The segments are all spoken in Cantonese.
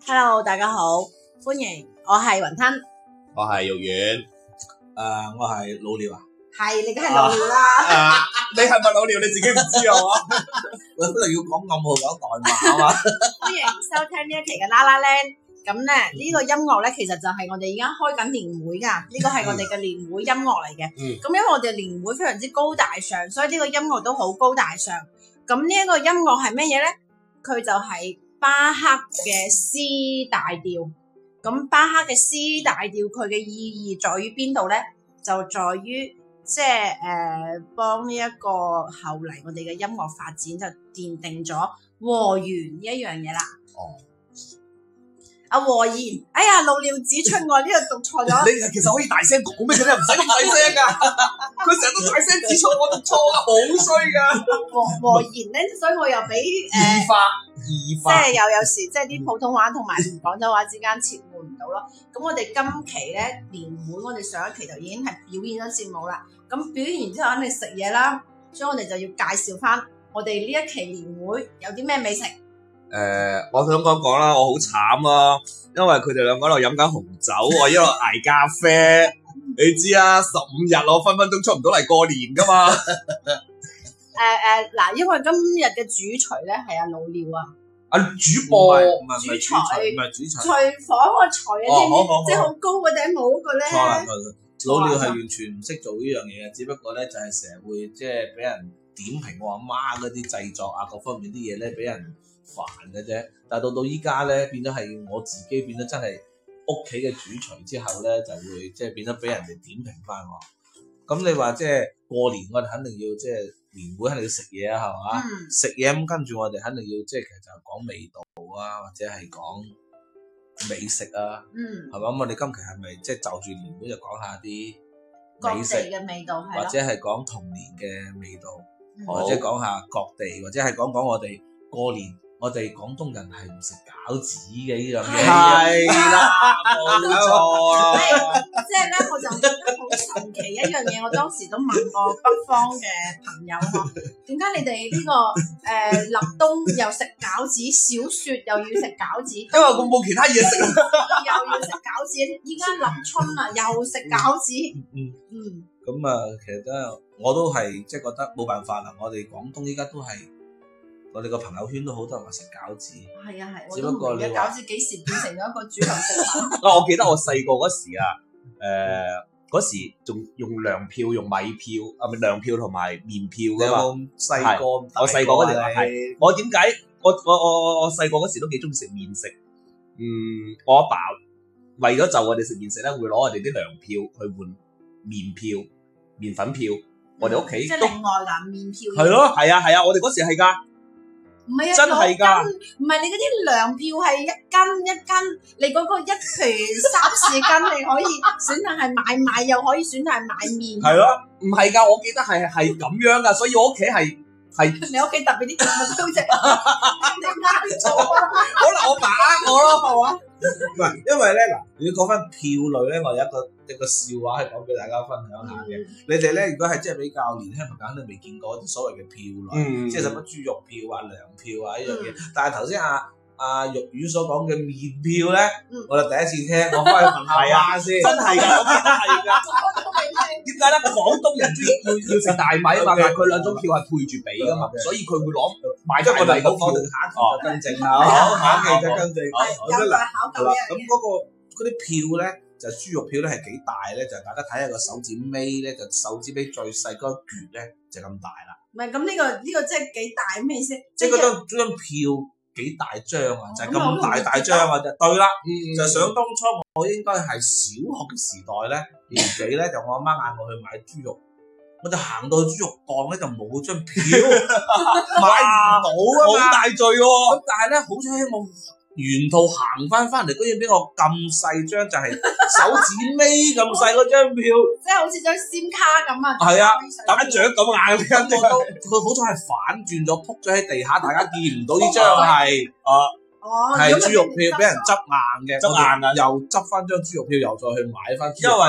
Hello， 大家好，歡迎，我係雲吞， 我係肉丸， 我係老廖啊。 係你梗係老廖啦。 你係咪老廖？你自己唔知啊嘛？ 我本來要講暗號講代碼啊嘛。 歡迎收聽呢一期嘅啦啦靚。咁咧呢個音樂咧，其實就係我哋而家開緊年會噶，呢個係我哋嘅年會音樂嚟嘅。咁因為我哋年會非常之高大上，所以呢個音樂都好高大上。咁呢一個音樂係咩嘢咧？佢就係巴赫嘅 C 大調。咁巴赫嘅 C 大調佢嘅意義在於邊度咧？就在於即係幫呢一個後嚟我哋嘅音樂發展就奠定咗和弦呢一樣嘢啦。 哦。 阿和弦，哎呀，老廖指出我呢度讀錯咗。 你其實可以大聲講咩嘅咧，唔使咁細聲噶。佢成日都大聲指出我讀錯啊，好衰噶。 和弦咧，所以我又俾異化， 即係有時即係啲普通話同埋廣州話之間切換唔到咯。咁我哋今期咧年會，我哋上一期就已經係表演咗節目啦。咁表演完之後肯定食嘢啦，所以我哋就要介紹翻我哋呢一期年會有啲咩美食。 我想講啦，我好慘啊，因為佢哋兩個喺度飲緊紅酒，我一路捱咖啡。你知啊，15日我分分鐘出唔到嚟過年噶嘛。 嗱，因為今日嘅主廚咧係阿老廖啊。 主播唔係主廚，唔係主廚。 廚房個廚啊，即係好高嗰頂帽嗰個咧。 錯啦，老廖係完全唔識做呢樣嘢嘅，只不過咧就係成日會即係俾人點評我阿媽嗰啲製作啊，各方面啲嘢咧俾人煩嘅啫。但係到依家咧變咗係我自己變咗真係屋企嘅主廚之後咧，就會即係變咗俾人哋點評翻我。咁你話即係過年我哋肯定要即係年會肯定要食嘢啊，係嘛？食嘢咁跟住我哋肯定要即係其實就係講味道啊，或者係講美食啊，係嘛？咁我哋今期係咪即係就住年會就講下啲美食嘅味道， 或者係講童年嘅味道，或者講下各地，或者係講我哋過年，我哋廣東人係唔食餃子嘅呢樣嘢。係啦，冇錯啊！ 即係咧，我就覺得好神奇一樣嘢。我當時都問過北方嘅朋友喎，點解你哋呢個立冬又食餃子，小雪又要食餃子？ 因為我冇其他嘢食， 又要食餃子。依家立春啦，又食餃子。 咁啊，其實真係我都係即係覺得冇辦法啦。我哋廣東依家都係。我哋個朋友圈都好多人話食餃子， 係啊係， 只不過你話餃子幾時變成咗一個主流食品？ 我記得我細個嗰時啊，嗰時仲用糧票、用米票，咪糧票同埋麵票噶嘛。 細個， 我細個嗰時係，我點解我細個嗰時都幾中意食麵食。我阿爸為咗就我哋食麵食咧，會攞我哋啲糧票去換麵票、麵粉票。我哋屋企即係另外㗎麵票。 係咯，係啊，我哋嗰時係㗎。 唔係啊， 真係㗎， 唔係你嗰啲糧票係一斤，你嗰個一拳30斤，你可以選擇係買米，又可以選擇係買麵。 係咯，唔係㗎，我記得係咁樣㗎，所以我屋企係你屋企特別啲動物都食，你啱咗， 可能我爸呃我咯，係嘛？唔係，因為咧嗱，如果講翻票類咧，我有一個笑話係講俾大家分享下嘅。你哋咧，如果係即係比較年輕朋友，肯定未見過啲所謂嘅票類，即係什麼豬肉票啊、糧票啊呢樣嘢。但係頭先阿肉丸所講嘅麵票咧，我就第一次聽，我翻去問下媽先。 真係㗎，我記得係㗎。點解咧？廣東人中意要食大米啊嘛，但係佢兩種票係配住俾㗎嘛，所以佢會攞買大米嗰票。 下一期就更正啦，下一期就更正。 有待考究嘅。 咁嗰啲票咧，就豬肉票咧係幾大咧？就大家睇下個手指尾咧，就手指尾最細嗰一橛咧就咁大啦。 唔係咁呢個即係幾大咩意思？ 即係嗰張票幾大張啊？就係咁大張啊！就對啦，就想當初我應該係小學嘅時代咧，年紀咧就我阿媽嗌我去買豬肉，我就行到去豬肉檔咧就冇張票，買唔到啊嘛， 好大罪喎！ 咁但係咧好彩我沿途行翻嚟，居然俾我咁細張，就係手指尾咁細嗰張票， 即係好似張 SIM 卡咁啊！ 係啊， 打獎咁硬嘅， 佢好彩係反轉咗，仆咗喺地下，大家見唔到呢張係係豬肉票，俾人執硬嘅， 執硬啊！ 又執翻張豬肉票，又再去買翻豬肉因為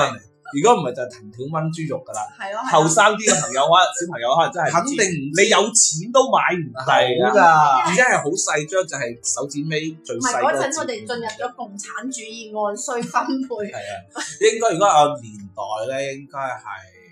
如果唔係就係藤條炆豬肉㗎啦。 係咯， 後生啲嘅朋友可能小朋友可能真係肯定唔你有錢都買唔到㗎， 而且係好細張，就係手指尾最唔係細嗰陣我哋進入咗共產主義按需分配。 係啊，應該如果按年代咧，應該係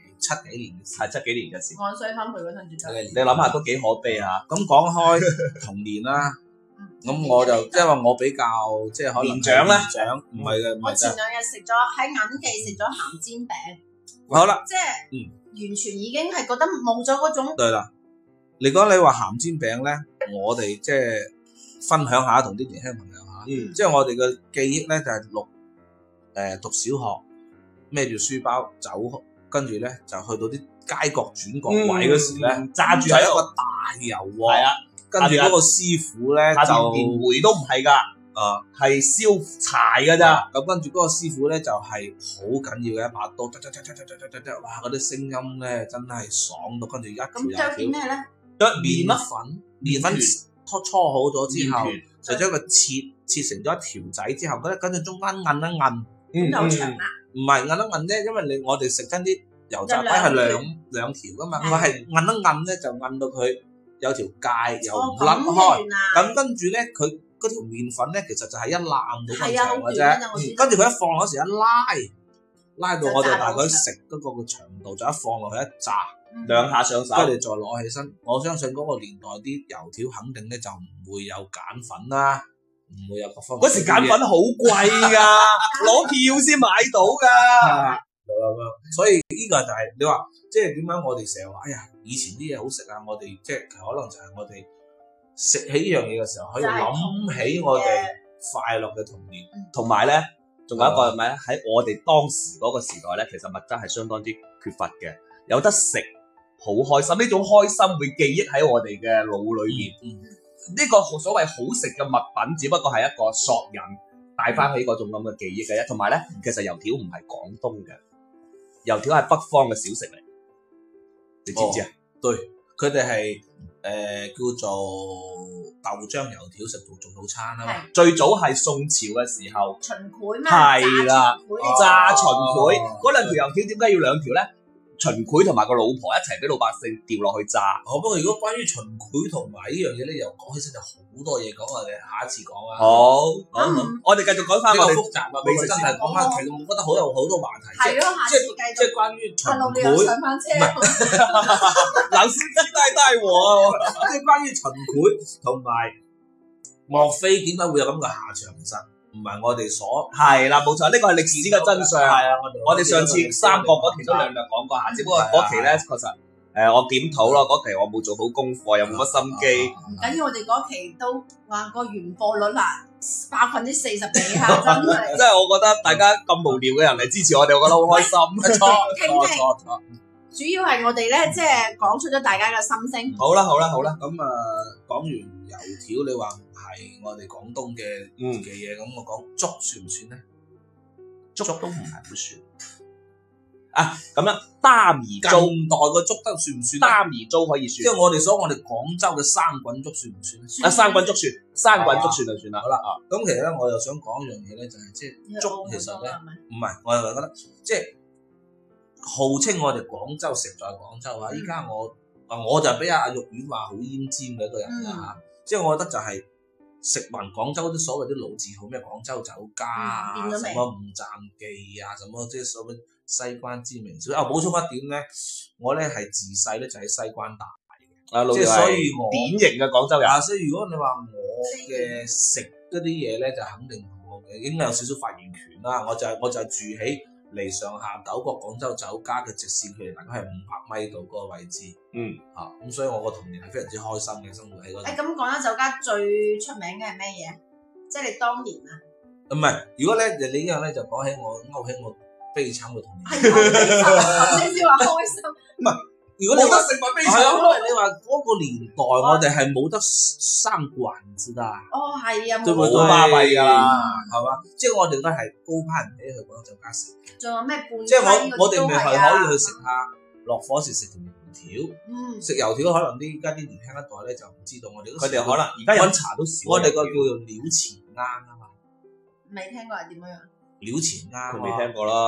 7幾年嘅事。 係7幾年嘅事。 按需分配嗰陣絕對。 你諗下都幾可悲嚇。 咁講開童年啦，咁我就即係話我比較即係可能年長咧， 唔係嘅，唔係嘅。 我前兩日食咗喺銀記食咗鹹煎餅， 好啦， 即係完全已經係覺得冇咗嗰種。 對啦，你講你話鹹煎餅咧，我哋即係分享下同啲年輕朋友嚇，即係我哋嘅記憶咧就係讀小學孭住書包走，跟住咧就去到啲街角轉角位嗰時咧，揸住係一個大油鑊，係啊，跟住嗰個師傅咧就連煤都唔係㗎，係燒柴㗎咋。 咁跟住嗰個師傅咧就係好緊要嘅一把刀，哇！嗰啲聲音咧真係爽到，跟住一條咁仲有啲咩咧？ 麵粉搓好咗之後，就將佢切成咗一條仔之後，跟住中間摁一摁， 咁就長啦。 唔係摁一摁啫，因為我哋食親啲油炸鬼係兩條噶嘛，佢係摁一摁咧就摁到佢有條界又唔甩開，咁跟住咧佢嗰條麵粉咧其實就係一攬到咁長嘅啫，跟住佢一放嗰時一拉到我哋大概食嗰個長度就一放落去一炸兩下上手， 跟住再攞起身。我相信嗰個年代啲油條肯定咧就唔會有鹼粉啦，唔會有各方面。 嗰時鹼粉好貴㗎，攞票先買到㗎。 所以呢個就係你話，即係點解我哋成日話，哎呀，以前啲嘢好食啊！我哋即係可能就係我哋食起呢樣嘢嘅時候，可以諗起我哋快樂嘅童年， 同埋咧，仲有一個係咪喺我哋當時嗰個時代咧，其實物質係相當之缺乏嘅，有得食好開心，呢種開心會記憶喺我哋嘅腦裏面。呢個所謂好食嘅物品，只不過係一個索引帶翻起嗰種咁嘅記憶嘅啫。同埋咧，其實油條唔係廣東嘅。油條係北方嘅小食嚟，你知唔知啊？ 對，佢哋係叫做豆漿油條食做早餐啊嘛。 最早係宋朝嘅時候， 秦檜咩？ 係啦，炸秦檜嗰兩條油條點解要兩條咧？秦檜同埋個老婆一齊俾老百姓掉落去炸。 不過如果關於秦檜同埋呢樣嘢咧，又講起身就好多嘢講，我哋下一次講啦。 好，我哋繼續講翻我哋複雜啊，美食真係講翻，其實我覺得好多話題。 係咯，下次繼續。 即係關於秦檜， 上翻車。 老司機帶我啊！ 即係關於秦檜同埋莫非點解會有咁嘅下場？其實唔係我哋所係啦，冇錯，呢個係歷史嘅真相。 係啊， 我哋上次三國嗰期都略略講過下，只不過嗰期咧確實我檢討咯，嗰期我冇做好功課，又冇乜心機。 唔緊要，我哋嗰期都話個完貨率啊，40%幾下，真係。 即係我覺得大家咁無聊嘅人嚟支持我哋，我覺得好開心。 錯。 主要係我哋咧，即係講出咗大家嘅心聲。 好啦， 咁講完油條，你話係我哋廣東嘅嘢，咁我講粥算唔算咧？ 粥都唔係好算啊。咁樣擔兒粥， 近代嘅粥得算唔算？ 擔兒粥可以算， 即係我哋廣州嘅生滾粥算唔算咧？ 生滾粥算，生滾粥算就算啦。好啦， 咁其實咧，我又想講一樣嘢咧，就係即係粥其實咧，唔係，我又覺得即係號稱我哋廣州食在廣州啊！依家我就俾阿玉婉話好奄尖嘅一個人啦嚇，即係我覺得就係食勻廣州啲所謂啲老字號咩廣州酒家啊，什麼五贊記啊，什麼即係所謂西關知名小補充一點咧，我咧係自細咧就喺西關大嘅，即係所以我典型嘅廣州人。 所以如果你話我嘅食嗰啲嘢咧，就肯定同我嘅應該有少少發言權啦。我就住喺離上下九個廣州酒家嘅直線距離大概係500米度嗰個位置。咁所以我個童年係非常之開心嘅生活喺嗰度。咁廣州酒家最出名嘅係咩嘢？即係你當年啊？ 唔係，如果咧你呢樣咧就講起我勾起我悲慘嘅童年。 係頭先先話開心。唔係， 如果你話食物悲慘，因為你話嗰個年代我哋係冇得生館子㗎。 哦，係啊， 對唔對？巴閉㗎，係嘛？即係我哋都係高攀人哋去廣州酒家食。仲有咩半？即係我哋咪係可以去食下落火時食條油條。食油條可能而家啲年輕一代咧就唔知道，我哋佢哋可能而家飲茶都少。我哋個叫做料錢罌啊嘛。 未聽過係點樣？ 料錢罌， 未聽過啦。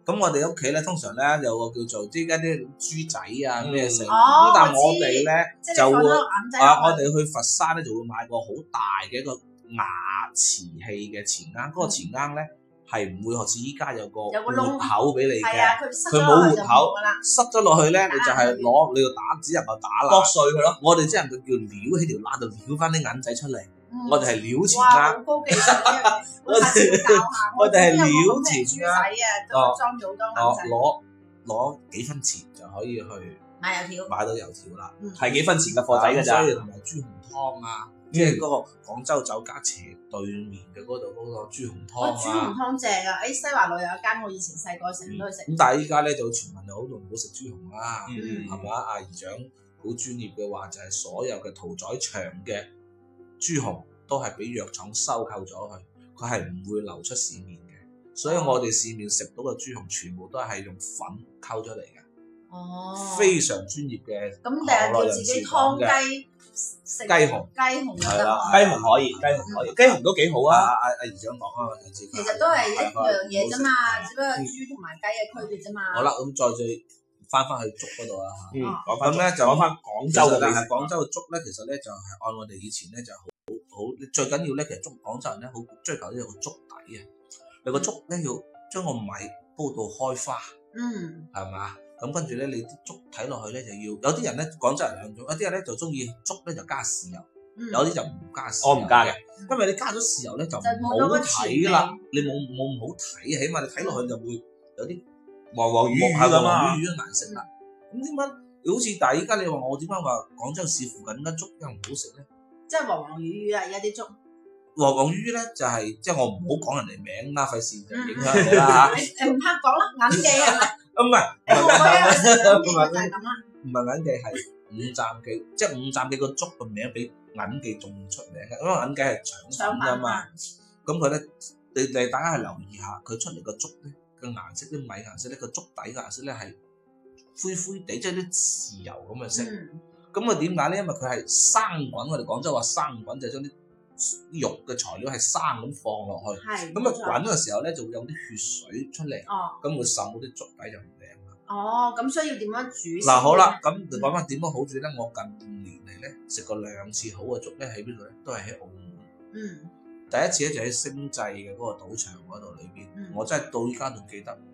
咁我哋屋企咧通常咧有個叫做即係啲豬仔啊咩食，咁哦但係我哋咧即係就會你放咗個銀仔啊， 落去我哋去佛山咧就會買個好大嘅一個牙瓷器嘅錢罌，嗰個錢罌咧係唔會好似依家有個活有個窿口俾你嘅， 係啊，佢塞佢冇咗落去就活口冇㗎啦。 塞咗落去咧，你就係攞你要打只能夠打剝爛， 碎佢咯。 我哋只能夠叫撩喺條罅度撩翻啲銀仔出嚟，我哋係撩錢哇， 罌。 好高技術呢樣嘢，我下次要教下。 我哋係有個料咁嘅錢豬仔啊，裝咗好多銀仔。 攞幾分錢就可以去買油條。 買到油條啦， 係幾分錢嘅貨仔㗎咋所以同埋豬紅湯啊，即係嗰個廣州酒家斜對面嘅嗰度嗰個豬紅哇，豬紅湯啊。 湯正啊！誒，西華路有一間，我以前細個成日都去食。 咁但係依家咧就傳聞就好多人唔好食豬紅啦， 嗯係嘛？阿姨長好專業嘅話，就係所有嘅屠宰場嘅豬紅都係俾藥廠收購咗佢係唔會流出市面嘅。所以我哋市面食到嘅豬紅全部都係用粉溝出嚟嘅， 哦。 非常專業嘅咁第日叫自己湯雞食雞紅雞紅就得係啦啦。 雞紅可以，雞紅可以，雞紅都幾好啊。 阿姨長講啊，其其實都係一樣嘢啫嘛，只不過豬同埋雞嘅區別啫嘛。 好啦，咁再翻去粥嗰度啦嚇。 講翻咁咧就講翻廣州嘅美食。 但係廣州嘅粥咧，其實咧就係按我哋以前咧就好，最緊要咧，其實廣州人咧好追求呢個粥底啊。你個粥咧要將個米煲到開花，係嘛？咁跟住咧，你啲粥睇落去咧就要有啲人咧，廣州人兩種，有啲人咧就中意粥咧就加豉油，有啲就唔加豉油。 我唔加嘅， 因為你加咗豉油咧就唔冇咗好個甜睇啦，你冇唔好睇，起碼你睇落去就會有啲黃黃魚魚係㗎嘛黃魚魚嘅顏色啦。咁點解？好似但係依家你話我點解話廣州市附近間粥又唔好食咧？ 即係黃黃魚魚啊！而家啲粥。 黃黃魚咧就係即係我唔好講人哋名啦，費事就影響人哋啦嚇。 誒唔怕講啦，銀記係咪？ 唔係我嗰日就係咁啦。 唔係銀記係五站記，即係五站記個粥個名比銀記仲出名嘅，因為銀記係腸粉㗎嘛。咁佢咧，你大家去留意下，佢出嚟個粥咧個顏色，啲米顏色咧個粥底嘅顏色咧係灰灰地，即係啲豉油咁嘅色。咁啊點解咧？因為佢係生滾，我哋廣州話生滾就係將啲肉嘅材料係生咁放落去。 係。 咁啊滾嘅時候咧就會有啲血水出嚟，咁會滲到啲粥底就唔靚啦。 哦，咁需要點樣煮？ 嗱好啦，咁你講翻點樣好煮咧？我近5年嚟咧食過2次好嘅粥咧，喺邊度咧？都係喺澳門。第一次咧就喺星際嘅嗰個賭場嗰度裏邊，我真係到依家仲記得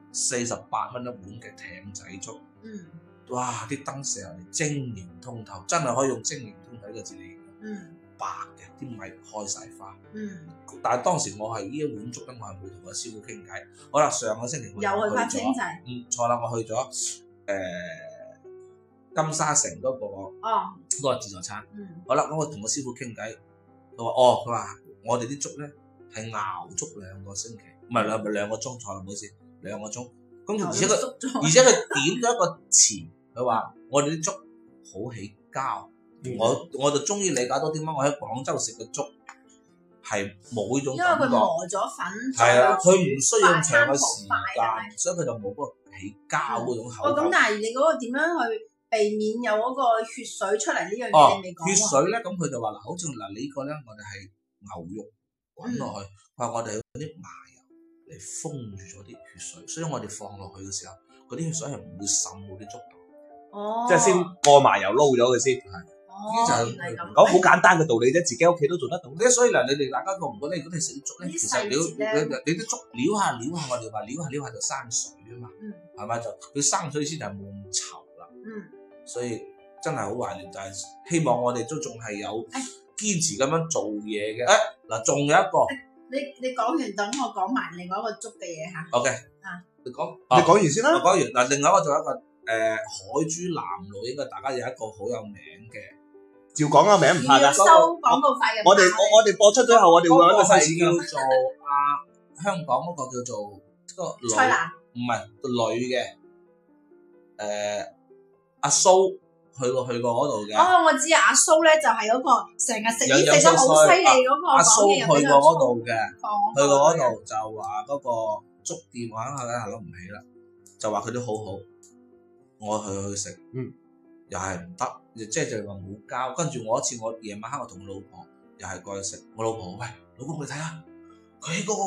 48蚊一碗嘅艇仔粥。哇！啲燈射入嚟晶瑩通透，真係可以用晶瑩通透呢個字嚟形容。白嘅，啲米開晒花。但係當時我係呢一碗粥咧，我係冇同個師傅傾偈。好啦，上個星期我又去翻星際。 錯啦，我去咗金沙城嗰個自助餐。好啦，咁我同個師傅傾偈，佢話我哋啲粥咧係熬足2個星期，唔係2個鐘，錯啦，唔好意思，2個鐘。咁而且佢點咗一個詞，佢話我哋啲粥好起膠。我就中意理解到點解我喺廣州食嘅粥係冇呢種感覺， 因為佢磨咗粉， 係啦，佢唔需要咁長嘅時間，所以佢就冇嗰個起膠嗰種口感。 咁但係你嗰個點樣去避免有嗰個血水出嚟呢樣嘢？你未講喎。 血水咧，咁佢就話嗱，好似嗱你呢個咧，我哋係牛肉滾落去，佢話我哋用啲麻油嚟封住咗啲血水，所以我哋放落去嘅時候，嗰啲血水係唔會滲到啲粥度。 即係先過麻油撈咗佢先。 原來咁。 講好簡單嘅道理啫，自己屋企都做得到。 所以嗱，你哋大家覺唔覺得？如果你食啲粥咧，其實你啲粥撩下，我哋話撩下就生水啊嘛，係咪就佢生水先就冇咁稠啦。所以真係好懷念，但係希望我哋都仲係有堅持咁樣做嘢嘅。嗱，仲有一個， 你講完等我講埋另外一個粥嘅嘢嚇。 OK，你講完先啦。我講完嗱，另外一個仲有一個海珠南路，應該大家有一個好有名嘅。 照講個名唔怕㗎， 要收廣告費嘅。 我哋播出咗後，我哋會揾個西史叫做香港嗰個叫做個女， 蔡瀾唔係個女嘅，阿蘇去過嗰度嘅。 哦，我知阿蘇咧就係嗰個成日食煙食得好犀利嗰個。 阿蘇去過嗰度嘅，去過嗰度就話嗰個粥店，我硬係諗唔起啦，就話佢都好好，我去食，又係唔得。即係就係話冇膠，跟住我一次夜晚黑我同我老婆又係過去食，我老婆喂，老公你睇下，佢喺嗰個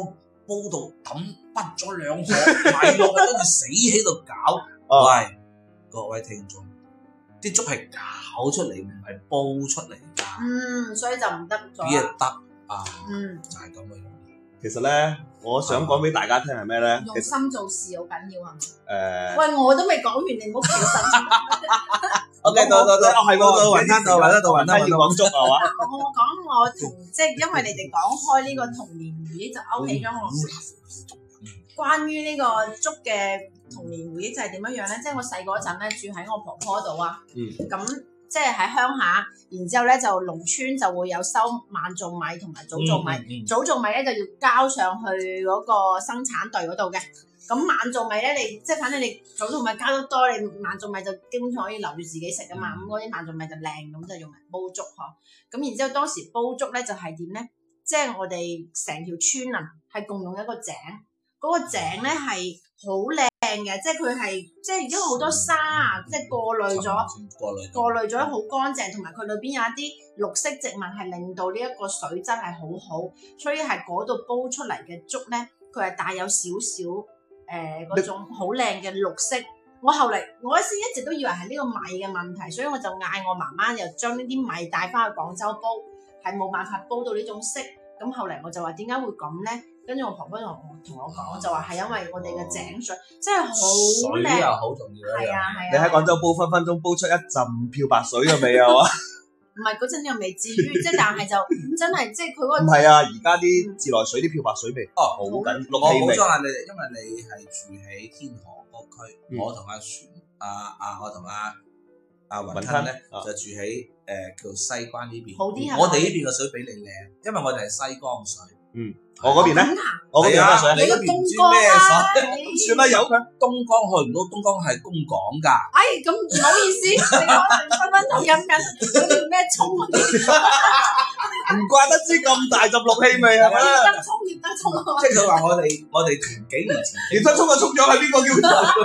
煲到揼滗咗2殼米落去，跟住死喺度搞。喂，各位聽眾，啲粥係搞出嚟，唔係煲出嚟㗎。 所以就唔得咗。 邊嘢得啊？就係咁嘅樣。 其實咧，我想講俾大家聽係咩咧？ 用心做事好緊要係咪？ 誒， 喂，我都未講完，你唔好叫神。 OK，到， 係喎， 到雲吞要講粥係嘛？ 我講我同即係因為你哋講開呢個童年回憶，就勾起咗我關於呢個粥嘅童年回憶就係點樣樣咧？即係我細嗰陣咧住喺我婆婆度啊，咁即係喺鄉下，然之後咧就農村就會有收晚種米同埋早種米，早種米咧就要交上去嗰個生產隊嗰度嘅。咁晚種米咧，你即係反正你早種米交得多，你晚種米就基本上可以留住自己食啊嘛。咁嗰啲晚種米就靚，咁就用嚟煲粥嗬。咁然之後當時煲粥咧就係點咧？即係我哋成條村啊係共用一個井，嗰個井咧係好靚嘅，即係佢係即係因為好多沙啊，即係過濾咗好乾淨，同埋佢裏邊有一啲綠色植物係令到呢一個水質係好好，所以係嗰度煲出嚟嘅粥咧，佢係帶有少少嗰種好靚嘅綠色。我後嚟我先一直都以為係呢個米嘅問題，所以我就嗌我媽媽又將呢啲米帶翻去廣州煲，係冇辦法煲到呢種色。咁後嚟我就話點解會咁咧？跟住我婆婆同我講，就話係因為我哋嘅井水真係好靚， 水又好重要。 係啊。 你喺廣州煲分分鐘煲出一陣漂白水嘅味啊！ 唔係嗰陣又未至於，即係但係就真係即係佢嗰個唔係啊！而家啲自來水啲漂白水味好緊我綠氣味。 補充下你哋，因為你係住喺天河嗰區，我同阿雲吞咧就住喺叫西關呢邊。 好啲係我哋呢邊嘅水比你靚，因為我哋係西江水。 我嗰邊咧，我嗰邊咩水？ 你嗰邊唔知咩水？ 算啦，有佢。 東江去唔到，東江係公港㗎。 哎，咁唔好意思，你可能分分鐘飲緊嗰條咩葱嗰啲， 唔怪得知咁大陣綠氣味係咪？ 葉得葱， 即係佢話我哋同幾年前， 葉德聰嘅葱咗係邊個叫？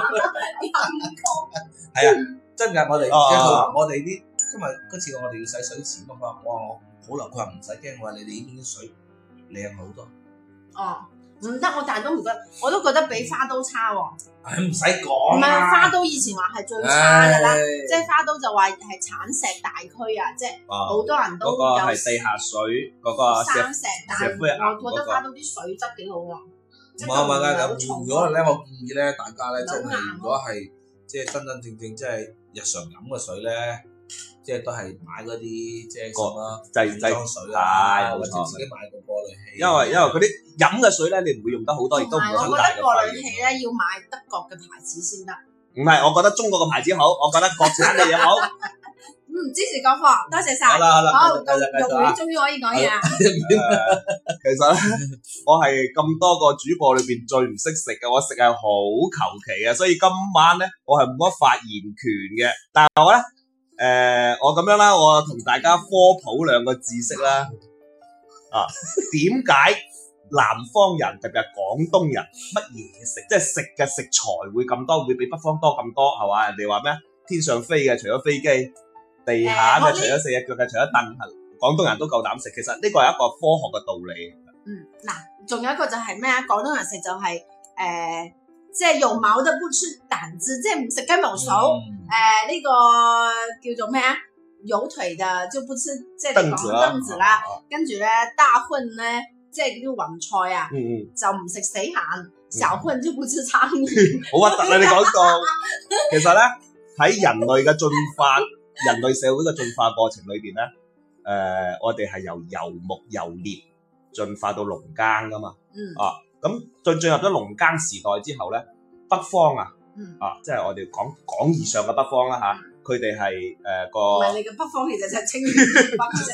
係啊，真㗎，我哋即係佢話我哋啲，因為嗰次我哋要洗水池咁嘛，我話我好啦，佢話唔使驚，我話你哋呢邊啲水靚好多。 唔得，我但係都唔覺得，我都覺得比花都差喎。 唔使講唔係花都以前話係最差㗎啦，即係花都就話係產石大區啊，即係好多人都嗰個係地下水嗰個生石，但係我覺得花都啲水質幾好喎。 唔係咁，如果咧我建議咧，大家咧真係如果係即係真真正正即係日常飲嘅水咧，即係都係買嗰啲即係什麼製水啊，或者自己買個過濾器。因為佢啲飲嘅水咧，你唔會用得好多，亦都唔會好大嘅費用。 我覺得過濾器咧要買德國嘅牌子先得。 唔係，我覺得中國嘅牌子好，我覺得國產嘅嘢好。 支持國貨，多謝晒。 好啦， 好，玉魚終於可以講嘢啦。 其實咧，我係咁多個主播裏邊最唔識食嘅，我食係好求其嘅，所以今晚咧我係冇乜發言權嘅。但係我咧，我咁樣啦，我同大家科普兩個知識啦。點解南方人特別係廣東人乜嘢食，即係食嘅食材會咁多，會比北方多咁多，係嘛？人哋話咩？天上飛嘅除咗飛機，地下嘅除咗四隻腳嘅除咗凳，廣東人都夠膽食。其實呢個係一個科學嘅道理。 嗱，仲有一個就係咩啊？廣東人食就係即係有毛的不吃膽汁，即係唔食雞毛掃。呢個叫做咩啊？有腿的就不吃，即係你講凳子啦。跟住咧大葷咧，即係啲雲菜啊，就唔食死鹹。小葷就不吃蒼蠅。 好核突啊！你講到，其實咧喺人類嘅進化。人類社會嘅進化過程裏邊咧，我哋係由游牧遊獵進化到農耕噶嘛，咁進入咗農耕時代之後咧，北方即係我哋廣義上嘅北方啦嚇，佢哋係個唔係你嘅北方，其實就係清遠北啫。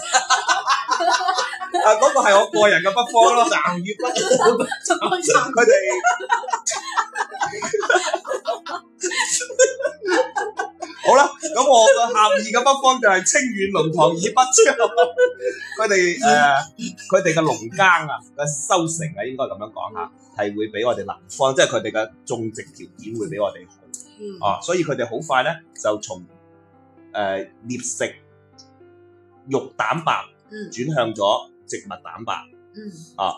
嗰個係我個人嘅北方咯，南粵北，佢哋。好啦，咁我個狹義嘅北方就係清遠龍塘以北之後，佢哋嘅農耕嘅收成應該咁樣講下，係會比我哋南方，即係佢哋嘅種植條件會比我哋好，所以佢哋好快咧就從獵食肉蛋白轉向咗植物蛋白，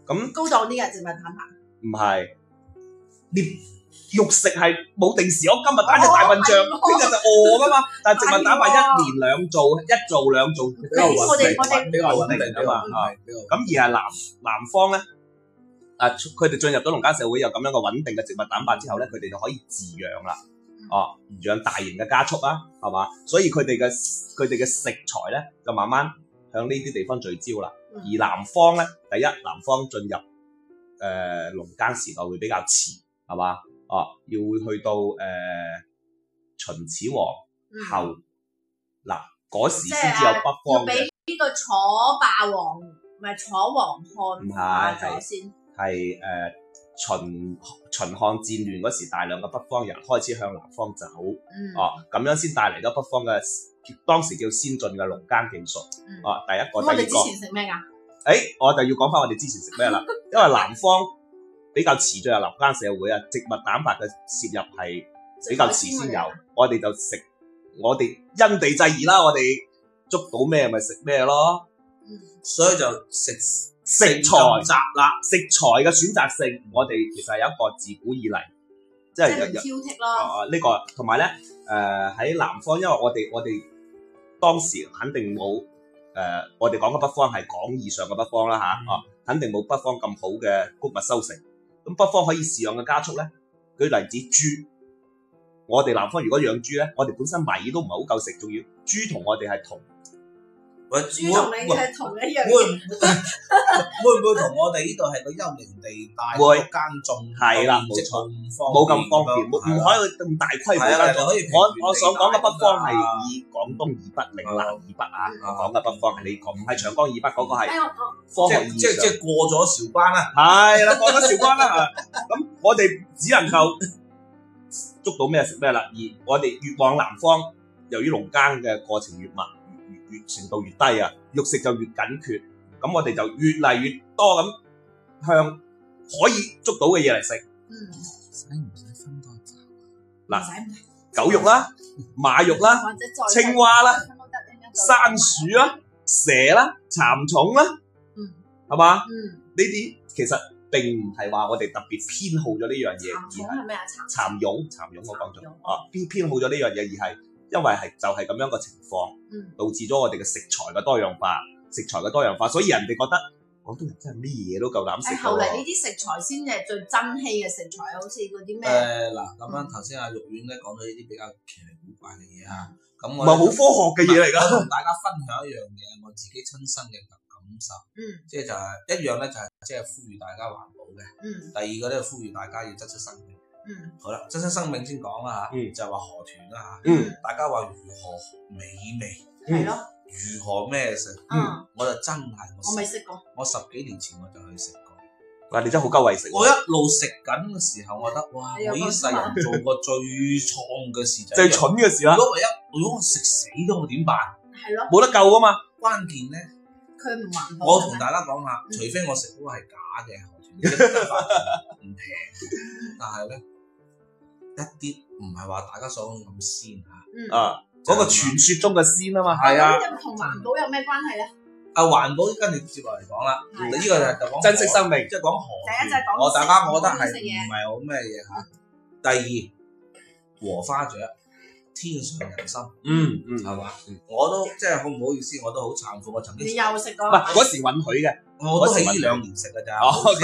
咁高檔啲嘅植物蛋白。 唔係，你肉食係冇定時，我今日打隻大笨象，聽日就餓噶嘛。但係植物蛋白一年兩做，一做兩做比較穩定，比較穩定啊嘛。咁而係南方咧，佢哋進入咗農耕社會有咁樣嘅穩定嘅植物蛋白之後咧，佢哋就可以自養啦。養大型嘅家畜啦，係嘛？所以佢哋嘅食材咧就慢慢向呢啲地方聚焦啦。而南方咧，第一南方進入農耕時代會比較遲，係嘛？要去到秦始皇後嗱嗰時先至有北方嘅。要俾呢個楚霸王，唔係楚王漢化咗先。係秦漢戰亂嗰時，大量嘅北方人開始向南方走，咁樣先帶嚟咗北方嘅當時叫先進嘅農耕技術。第一個，第二個。我哋之前食咩㗎？我就要講翻我哋之前食咩啦，因為南方比較遲進入農耕社會啊，植物蛋白嘅攝入係比較遲先有，我哋就食，我哋因地制宜啦，我哋捉到咩咪食咩咯， 所以就食材啦，食材嘅選擇性，我哋其實有一個自古以嚟，即係挑剔咯。 呢個同埋咧，喺南方，因為我哋當時肯定冇我哋講嘅北方係廣義上嘅北方啦肯定冇北方咁好嘅穀物收成。咁北方可以飼養嘅家畜咧，舉例子豬，我哋南方如果養豬咧，我哋本身米都唔係好夠食，仲要豬同我哋係同。 豬同你係同一樣， 會唔會同我哋呢度係個幽靈地帶？會耕種係啦，冇錯，冇咁方便，唔可以咁大規模耕種。我想講嘅北方係以廣東以北、嶺南以北講嘅北方係呢個，唔係長江以北嗰個係科學意義上。 即係過咗韶關啦， 係啦，過咗韶關啦咁我哋只能夠捉到咩食咩啦。而我哋越往南方，由於農耕嘅過程越慢。越程度越低啊，肉食就越緊缺，咁我哋就越嚟越多咁向可以捉到嘅嘢嚟食。 使唔使分多集？ 嗱，狗肉啦、馬肉啦、青蛙啦、山鼠啦、蛇啦、蠶蟲啦，係嘛？呢啲其實並唔係話我哋特別偏好咗呢樣嘢，而係蠶蛹我講咗偏好咗呢樣嘢，而係。因為就係咁樣嘅情況，導致咗我哋嘅食材嘅多樣化，所以人哋覺得廣東人真係咩嘢都夠膽食。 後嚟呢啲食材先係最珍稀嘅食材，好似嗰啲咩？ 咁樣頭先阿玉婉咧講到呢啲比較奇離古怪嘅嘢咁我唔係好科學嘅嘢嚟㗎。 我同大家分享一樣嘢，我自己親身嘅感受，即係就係一樣咧，就係即係呼籲大家環保嘅。第二個咧，呼籲大家要珍惜生命。好啦，珍惜生命先講啦就係話河豚啦大家話如何美味， 係咯， 如何咩食，我就真係我未食過， 我10幾年前我就去食過。 哇，你真係好鳩為食。 我一路食緊嘅時候，我覺得哇，我呢世人做過最創嘅事就係最蠢嘅事啦。 如果我食死咗，我點辦？ 係咯， 冇得救啊嘛。 關鍵咧， 佢唔環保。 我同大家講下，除非我食嗰個係假嘅河豚，唔平，但係咧。一啲唔係話大家所講咁鮮嗰個傳說中嘅鮮啊嘛，係同環保有咩關係咧？ 環保跟住接落嚟講啦，呢個就講珍惜生命，即係講河豚。第一就係講大家我覺得係唔係好咩嘢第二禾花雀，天上人參，係嘛？我都即係好唔好意思，我都好慚愧，我曾經你又食過？ 唔係嗰時允許嘅， 我都係呢2年食嘅咋。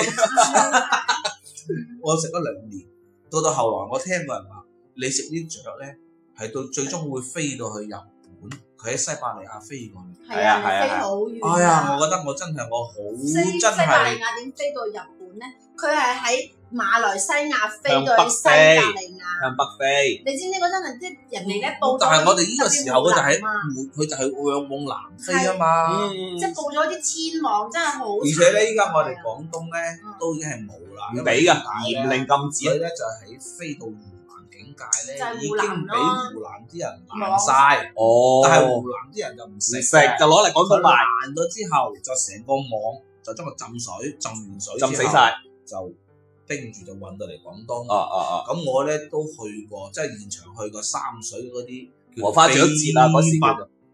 我食咗2年。到後來，我聽過人話，你食啲雀咧，係到最終會飛到去日本，佢喺西伯利亞飛過嚟。 係啊，飛好遠。 我覺得我真係我好真係。西伯利亞點飛到日本咧？佢係喺馬來西亞飛到去西伯利亞。 向北飛。 你知唔知嗰陣係即係人哋咧報？ 但係我哋呢個時候佢就係往南飛啊嘛。 即係報咗啲天網，真係好。 而且咧，依家我哋廣東咧都已經係冇啦， 唔俾㗎，嚴令禁止。 所以咧就係飛到湖南境界咧，已經俾湖南啲人攔晒。但係湖南啲人就唔食， 就攞嚟廣東賣。 攔咗之後，就成個網就將佢浸水，浸完水浸死晒， 就冰住就運到嚟廣東。咁我咧都去過，即係現場去過三水嗰啲禾花雀節啊，嗰時叫做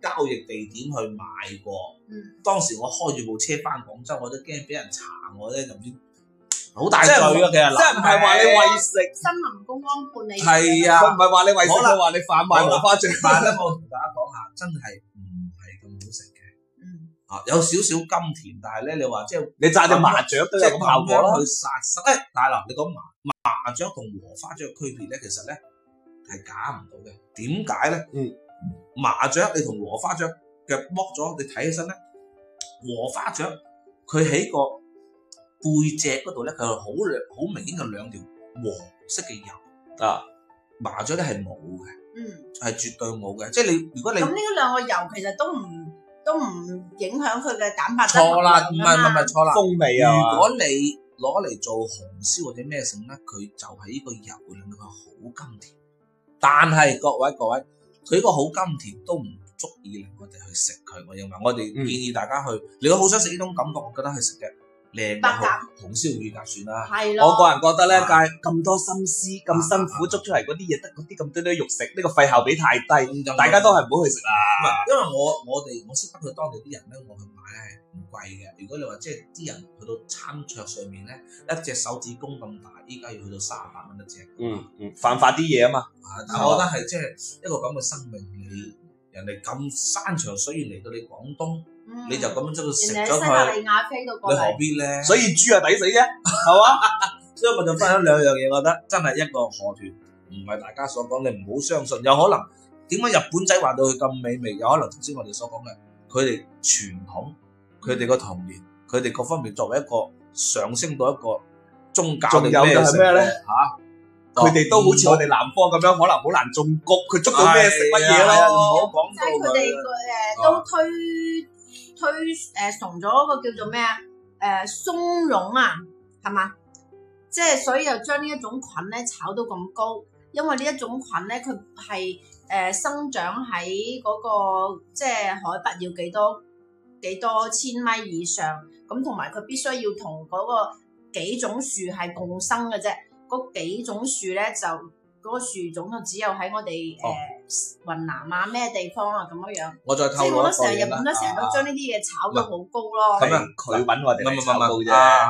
交易地點去買過。當時我開住部車翻廣州，我都驚俾人查我咧，就唔知好大罪啊！其實即係唔係話你餵食， 新聞公安判你係啊， 佢唔係話你餵食，佢話你販賣禾花醬。 但係咧，我同大家講下，真係唔係咁好食嘅。有少少甘甜，但係咧，你話即係你炸隻麻雀都有咁效果啦。 去殺生。大佬，你講麻雀同禾花雀嘅區別咧，其實咧係假唔到嘅。點解咧？麻雀你同禾花雀嘅剝咗，你睇起身咧，禾花雀佢喺個背脊嗰度咧，佢係好明顯嘅兩條黃色嘅油啊。麻雀咧係冇嘅，係絕對冇嘅。即係你如果你咁呢兩個油其實都唔影響佢嘅蛋白質。 錯啦，唔係錯啦， 風味啊！ 如果你攞嚟做紅燒或者咩剩咧，佢就係呢個油令到佢好甘甜。但係各位，佢呢個好甘甜都唔足以令我哋去食佢。我認為我哋建議大家去，如果好想食呢種感覺，我覺得去食嘅靚嘅紅燒乳鴿算啦。 係咯。 我個人覺得咧，但係咁多心思、咁辛苦捉出嚟嗰啲嘢，得嗰啲咁多肉食，呢個費效比太低，大家都係唔好去食啦。 因為我識得佢當地啲人咧，我去買係唔貴嘅。如果你話即係啲人去到餐桌上面咧，一隻手指公咁大，依家要去到38蚊一隻。 犯法啲嘢啊嘛。 但係我覺得係即係一個咁嘅生命，人哋咁山長水遠嚟到你廣東，你就咁樣將佢食咗佢，你何必咧？ 所以豬啊抵死啫，係嘛？ 所以我就分享兩樣嘢，我覺得真係一個河豚，唔係大家所講，你唔好相信。有可能點解日本仔話到佢咁美味？有可能頭先我哋所講嘅，佢哋傳統，佢哋個童年，佢哋各方面作為一個上升到一個宗教定咩食咧嚇？ 佢哋都好似我哋南方咁樣，可能好難種谷，佢捉到咩食乜嘢咯。 唔好講到佢哋都推崇咗一個叫做咩松茸啊，係嘛？即係所以就將呢一種菌咧炒到咁高，因為呢一種菌咧佢係生長喺嗰個即係海拔要幾多千米以上，咁同埋佢必須要同嗰個幾種樹係共生嘅啫。嗰幾種樹咧就嗰個樹種就只有喺我哋雲南啊咩地方啊咁樣樣。 我再透露一個嘢啦。即係我覺得成日日本都成日都將呢啲嘢炒到好高咯。 咁啊，佢揾我哋嚟炒高啫。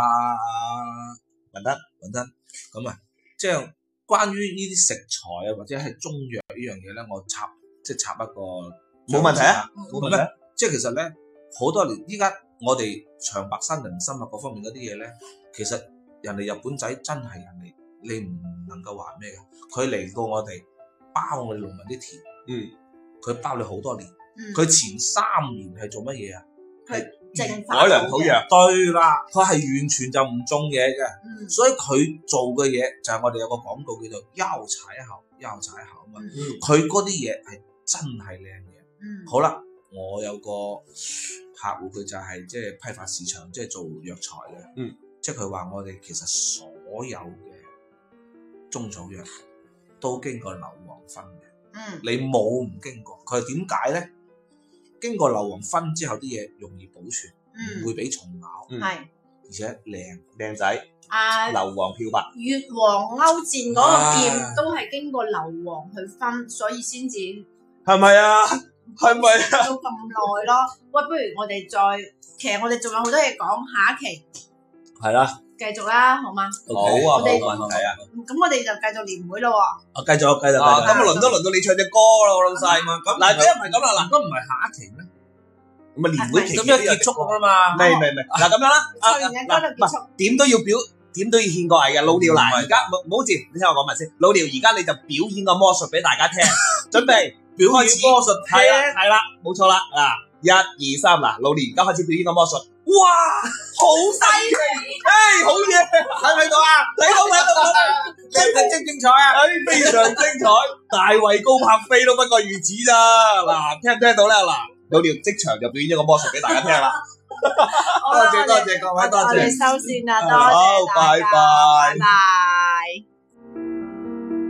雲吞咁啊，即係關於呢啲食材啊或者係中藥呢樣嘢咧，我插一個冇問題啊，冇問題。 即係其實咧好多年，依家我哋長白山人參啊各方面嗰啲嘢咧，其實人哋日本仔真係人哋。你唔能夠話咩嘅？佢嚟到我哋包我哋農民啲田，佢包你好多年。佢前3年係做乜嘢啊？係改良土壤。 對啦，佢係完全就唔種嘢嘅。所以佢做嘅嘢就係我哋有個廣告叫做優柴侯啊嘛。佢嗰啲嘢係真係靚嘢。好啦，我有個客戶佢就係即係批發市場，即係做藥材嘅。即係佢話我哋其實所有嘅中草藥都經過硫磺燻嘅，你冇唔經過。佢係點解咧？經過硫磺燻之後，啲嘢容易保存，唔會俾蟲咬，而且靚仔，硫磺漂白。 越王勾踐嗰個劍都係經過硫磺去燻，所以先至係咪啊？係咪啊？ 到咁耐咯。喂，不如我哋其實我哋仲有好多嘢講，下一期係啦。 繼續啦，好嗎？ 好啊，冇問題啊。 咁我哋就繼續年會咯喎。 繼續。咁啊，輪到你唱隻歌啦，老細。咁嗱，一唔係咁啦，嗱，咁唔係下一期咩？咁啊，年會期咁樣結束啦嘛。未。嗱，咁樣啦。 唱完嘅歌就結束。 點都要獻個藝嘅老廖。嗱，而家唔好住，你聽我講埋先。老廖，而家你就表演個魔術俾大家聽。準備表演魔術。係啦，冇錯啦。嗱，1、2、3，嗱，老廖而家開始表演個魔術。哇，好犀利！好嘢，睇唔睇到啊？睇到，精彩啊！非常精彩，大衛高柏飛都不過如此咋？嗱，聽唔聽到咧？嗱，老廖即場就表演咗個魔術俾大家聽啦。多謝各位，多謝。 我哋收線啦，多謝大家，拜拜。